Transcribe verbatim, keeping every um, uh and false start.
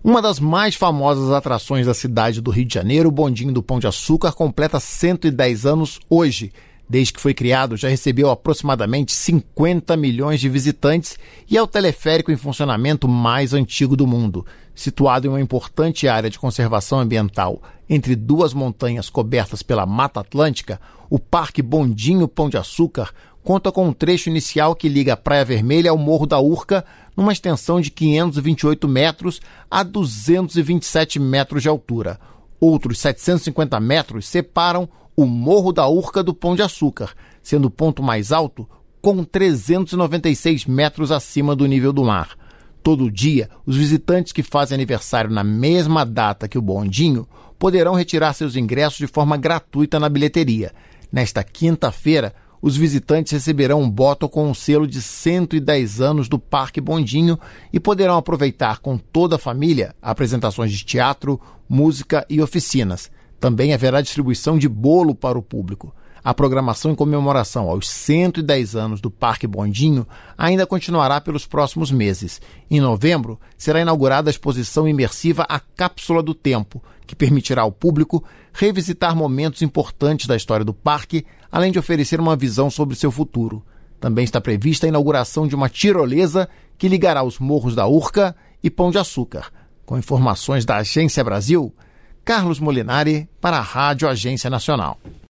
Uma das mais famosas atrações da cidade do Rio de Janeiro, o Bondinho do Pão de Açúcar, completa cento e dez anos hoje. Desde que foi criado, já recebeu aproximadamente cinquenta milhões de visitantes e é o teleférico em funcionamento mais antigo do mundo. Situado em uma importante área de conservação ambiental entre duas montanhas cobertas pela Mata Atlântica, o Parque Bondinho Pão de Açúcar conta com um trecho inicial que liga a Praia Vermelha ao Morro da Urca, numa extensão de quinhentos e vinte e oito metros a duzentos e vinte e sete metros de altura. Outros setecentos e cinquenta metros separam o Morro da Urca do Pão de Açúcar, sendo o ponto mais alto com trezentos e noventa e seis metros acima do nível do mar. Todo dia, os visitantes que fazem aniversário na mesma data que o Bondinho poderão retirar seus ingressos de forma gratuita na bilheteria. Nesta quinta-feira, os visitantes receberão um bottle com um selo de cento e dez anos do Parque Bondinho e poderão aproveitar com toda a família apresentações de teatro, música e oficinas. Também haverá distribuição de bolo para o público. A programação em comemoração aos cento e dez anos do Parque Bondinho ainda continuará pelos próximos meses. Em novembro, será inaugurada a exposição imersiva A Cápsula do Tempo, que permitirá ao público revisitar momentos importantes da história do parque, além de oferecer uma visão sobre seu futuro. Também está prevista a inauguração de uma tirolesa que ligará os Morros da Urca e Pão de Açúcar. Com informações da Agência Brasil, Carlos Molinari para a Rádio Agência Nacional.